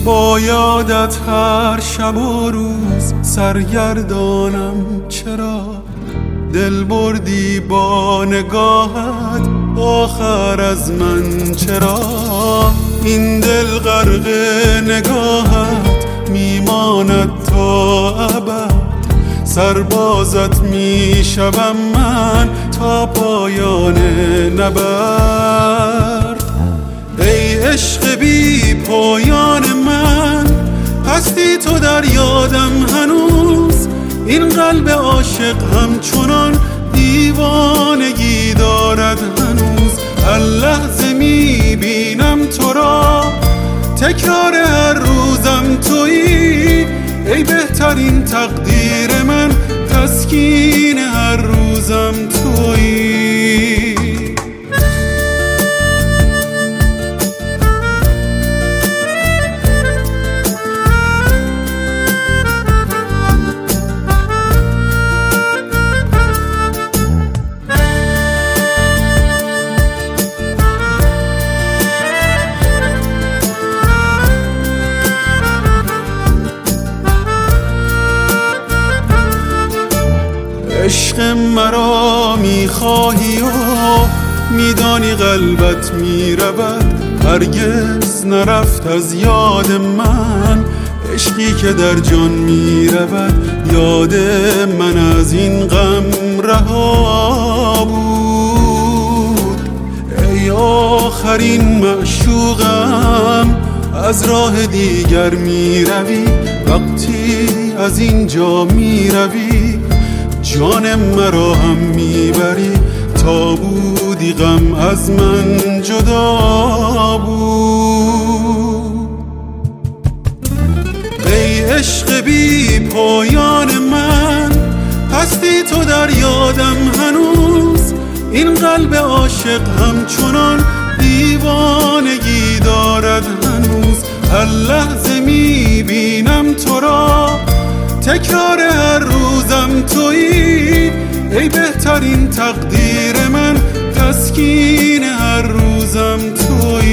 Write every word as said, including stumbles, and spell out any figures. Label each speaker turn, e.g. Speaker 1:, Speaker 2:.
Speaker 1: با یادت هر شب و روز سرگردانم، چرا دل بردی با نگاهت آخر از من؟ چرا این دل غرق نگاهت میماند تا ابد؟ سربازت میشوم من تا پایان نبرد. ای عشق بی پایان من، هستی تو در یادم هنوز. این قلب عاشق همچنان دیوانگی دارد هنوز. هر لحظه میبینم تو را، تکرار هر روزم تویی. ای بهترین تقدیر من، تسکین هر روزم تویی. عشق مرا میخواهی و میدانی قلبت میرود، هرگز نرفت از یاد من. عشقی که در جان میرود، یاد من از این غم رها بود. ای آخرین معشوقم، از راه دیگر میروی. وقتی از اینجا میروی، جان مرا هم میبری. تا بودی غم از من جدا بود. ای عشق بی پایان من، هستی تو در یادم هنوز. این قلب عاشق همچنان دیوانگی دارد هنوز. هر لحظه میبینم تو را، تکرار هر روزم تویی. ای بهترین تقدیر من، تسکین هر روزم تویی.